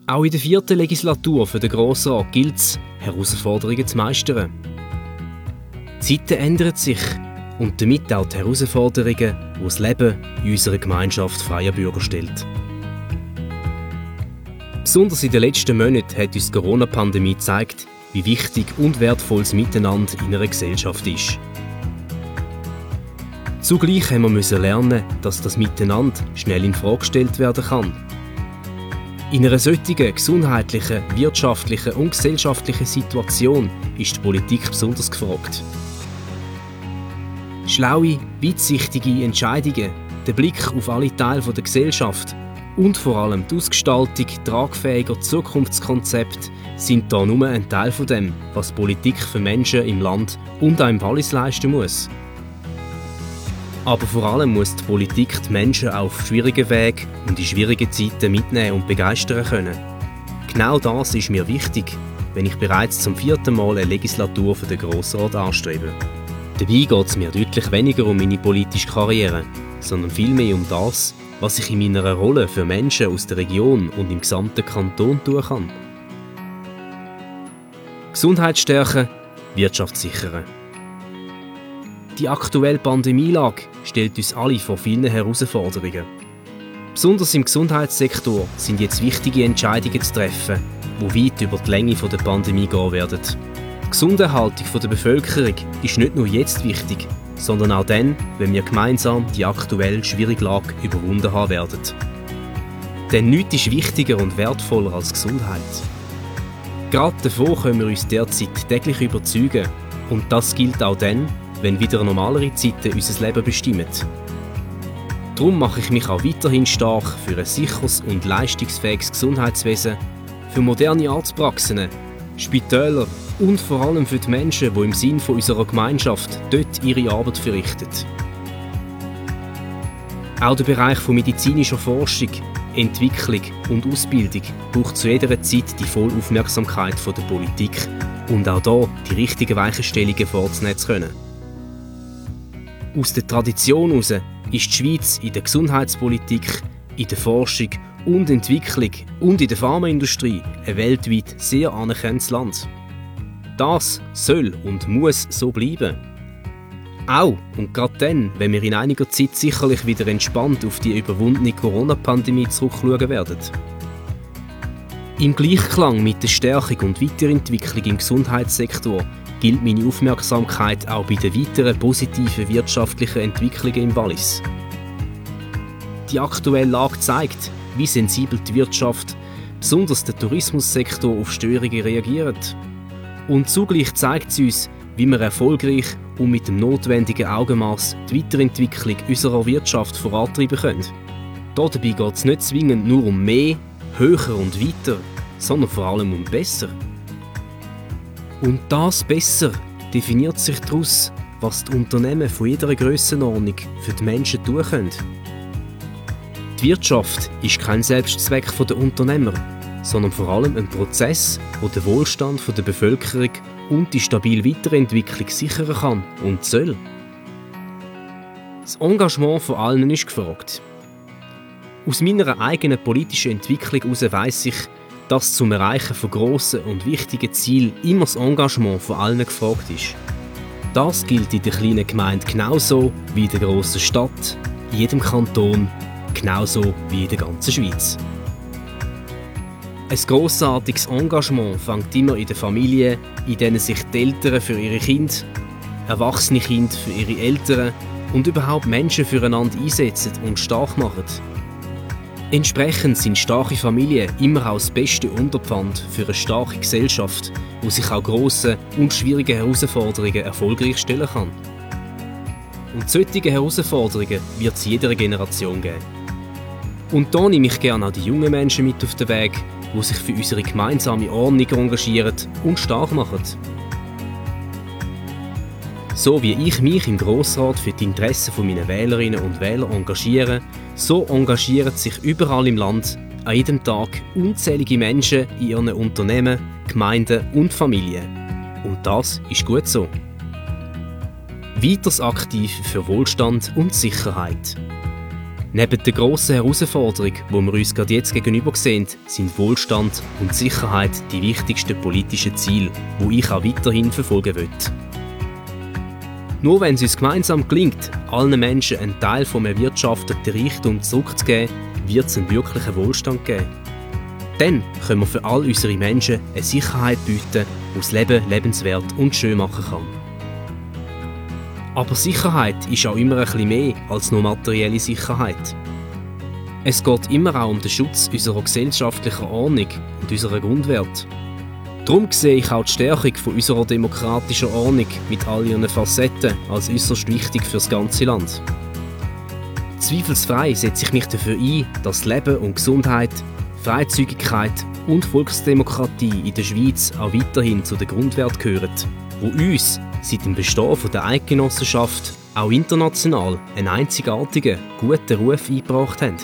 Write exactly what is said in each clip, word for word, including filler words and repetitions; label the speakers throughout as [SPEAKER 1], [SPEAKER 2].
[SPEAKER 1] Auch in der vierten Legislatur für den Grossen Rat gilt es, Herausforderungen zu meistern. Die Zeiten ändern sich und damit auch die Herausforderungen, die das Leben in unserer Gemeinschaft freier Bürger stellt. Besonders in den letzten Monaten hat uns die Corona-Pandemie gezeigt, wie wichtig und wertvoll das Miteinander in einer Gesellschaft ist. Zugleich haben wir lernen, dass das Miteinander schnell in Frage gestellt werden kann. In einer solchen gesundheitlichen, wirtschaftlichen und gesellschaftlichen Situation ist die Politik besonders gefragt. Schlaue, weitsichtige Entscheidungen, der Blick auf alle Teile der Gesellschaft und vor allem die Ausgestaltung tragfähiger Zukunftskonzepte sind da nur ein Teil von dem, was Politik für Menschen im Land und auch im Wallis leisten muss. Aber vor allem muss die Politik die Menschen auf schwierigen Wegen und in schwierigen Zeiten mitnehmen und begeistern können. Genau das ist mir wichtig, wenn ich bereits zum vierten Mal eine Legislatur für den Grossen Rat anstrebe. Dabei geht es mir deutlich weniger um meine politische Karriere, sondern vielmehr um das, was ich in meiner Rolle für Menschen aus der Region und im gesamten Kanton tun kann. Gesundheit stärken, Wirtschaft sichern. Die aktuelle Pandemielage stellt uns alle vor vielen Herausforderungen. Besonders im Gesundheitssektor sind jetzt wichtige Entscheidungen zu treffen, die weit über die Länge der Pandemie gehen werden. Die Gesunderhaltung der Bevölkerung ist nicht nur jetzt wichtig, sondern auch dann, wenn wir gemeinsam die aktuell schwierige Lage überwunden haben werden. Denn nichts ist wichtiger und wertvoller als Gesundheit. Gerade davon können wir uns derzeit täglich überzeugen, und das gilt auch dann, wenn wieder normalere Zeiten unser Leben bestimmen. Darum mache ich mich auch weiterhin stark für ein sicheres und leistungsfähiges Gesundheitswesen, für moderne Arztpraxen, Spitäler und vor allem für die Menschen, die im Sinn von unserer Gemeinschaft dort ihre Arbeit verrichten. Auch der Bereich von medizinischer Forschung, Entwicklung und Ausbildung braucht zu jeder Zeit die volle Aufmerksamkeit der Politik und auch hier die richtigen Weichenstellungen vorzunehmen zu können. Aus der Tradition heraus ist die Schweiz in der Gesundheitspolitik, in der Forschung und Entwicklung und in der Pharmaindustrie ein weltweit sehr anerkanntes Land. Das soll und muss so bleiben. Auch und gerade dann, wenn wir in einiger Zeit sicherlich wieder entspannt auf die überwundene Corona-Pandemie zurückschauen werden. Im Gleichklang mit der Stärkung und Weiterentwicklung im Gesundheitssektor gilt meine Aufmerksamkeit auch bei den weiteren positiven wirtschaftlichen Entwicklungen im Wallis. Die aktuelle Lage zeigt, wie sensibel die Wirtschaft, besonders der Tourismussektor, auf Störungen reagiert. Und zugleich zeigt sie uns, wie wir erfolgreich und mit dem notwendigen Augenmaß die Weiterentwicklung unserer Wirtschaft vorantreiben können. Dabei geht es nicht zwingend nur um mehr, höher und weiter, sondern vor allem um besser. Und das Besser definiert sich daraus, was die Unternehmen von jeder Grössenordnung für die Menschen tun können. Die Wirtschaft ist kein Selbstzweck der Unternehmer, sondern vor allem ein Prozess, der den Wohlstand der Bevölkerung und die stabile Weiterentwicklung sichern kann und soll. Das Engagement von allen ist gefragt. Aus meiner eigenen politischen Entwicklung heraus weiss ich, dass zum Erreichen von grossen und wichtigen Zielen immer das Engagement von allen gefragt ist. Das gilt in der kleinen Gemeinde genauso wie in der grossen Stadt, in jedem Kanton, genauso wie in der ganzen Schweiz. Ein grossartiges Engagement fängt immer in der Familie, in denen sich die Eltern für ihre Kinder, erwachsene Kinder für ihre Eltern und überhaupt Menschen füreinander einsetzen und stark machen. Entsprechend sind starke Familien immer auch das beste Unterpfand für eine starke Gesellschaft, die sich auch grossen und schwierigen Herausforderungen erfolgreich stellen kann. Und solche Herausforderungen wird es jeder Generation geben. Und da nehme ich gerne auch die jungen Menschen mit auf den Weg, die sich für unsere gemeinsame Ordnung engagieren und stark machen. So wie ich mich im Grossrat für die Interessen meiner Wählerinnen und Wähler engagiere, so engagieren sich überall im Land an jedem Tag unzählige Menschen in ihren Unternehmen, Gemeinden und Familien. Und das ist gut so. Weiters aktiv für Wohlstand und Sicherheit. Neben der grossen Herausforderung, die wir uns gerade jetzt gegenüber sehen, sind Wohlstand und Sicherheit die wichtigsten politischen Ziele, die ich auch weiterhin verfolgen will. Nur wenn es uns gemeinsam gelingt, allen Menschen einen Teil vom erwirtschafteten Reichtum zurückzugeben, wird es einen wirklichen Wohlstand geben. Dann können wir für all unsere Menschen eine Sicherheit bieten, die das Leben lebenswert und schön machen kann. Aber Sicherheit ist auch immer ein bisschen mehr als nur materielle Sicherheit. Es geht immer auch um den Schutz unserer gesellschaftlichen Ordnung und unserer Grundwerte. Darum sehe ich auch die Stärkung von unserer demokratischen Ordnung mit all ihren Facetten als äußerst wichtig für das ganze Land. Zweifelsfrei setze ich mich dafür ein, dass Leben und Gesundheit, Freizügigkeit und Volksdemokratie in der Schweiz auch weiterhin zu den Grundwerten gehören, die uns seit dem Bestehen der Eidgenossenschaft auch international einen einzigartigen, guten Ruf eingebracht haben.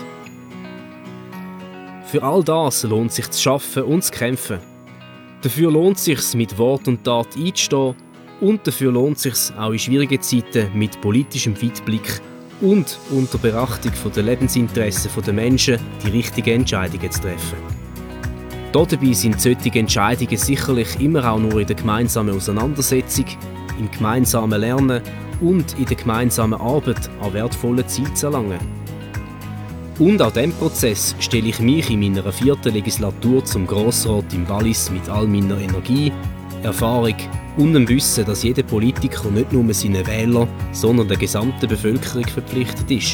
[SPEAKER 1] Für all das lohnt es sich zu arbeiten und zu kämpfen. Dafür lohnt es sich, mit Wort und Tat einzustehen und dafür lohnt es sich auch in schwierigen Zeiten mit politischem Weitblick und unter Beachtung der Lebensinteressen der Menschen die richtigen Entscheidungen zu treffen. Dabei sind solche Entscheidungen sicherlich immer auch nur in der gemeinsamen Auseinandersetzung, im gemeinsamen Lernen und in der gemeinsamen Arbeit an wertvollen Zielen zu erlangen. Und an diesem Prozess stelle ich mich in meiner vierten Legislatur zum Grossrat im Wallis mit all meiner Energie, Erfahrung und dem Wissen, dass jeder Politiker nicht nur seinen Wählern, sondern der gesamten Bevölkerung verpflichtet ist.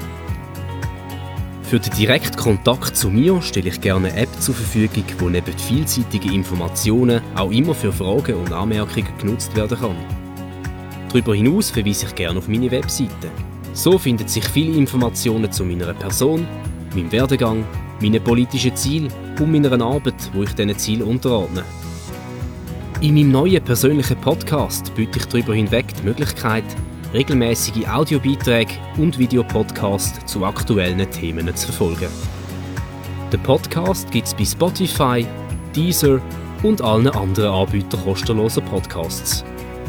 [SPEAKER 1] Für den direkten Kontakt zu mir stelle ich gerne eine App zur Verfügung, die neben vielseitigen Informationen auch immer für Fragen und Anmerkungen genutzt werden kann. Darüber hinaus verweise ich gerne auf meine Webseite. So finden sich viele Informationen zu meiner Person, meinem Werdegang, meinen politischen Zielen und meiner Arbeit, wo ich diesen Zielen unterordne. In meinem neuen persönlichen Podcast biete ich darüber hinweg die Möglichkeit, regelmäßige Audiobeiträge und Videopodcasts zu aktuellen Themen zu verfolgen. Den Podcast gibt es bei Spotify, Deezer und allen anderen Anbietern kostenloser Podcasts.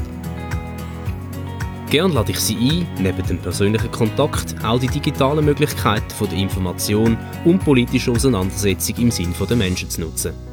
[SPEAKER 1] Gerne lade ich Sie ein, neben dem persönlichen Kontakt auch die digitalen Möglichkeiten der Information und politischen Auseinandersetzung im Sinne der Menschen zu nutzen.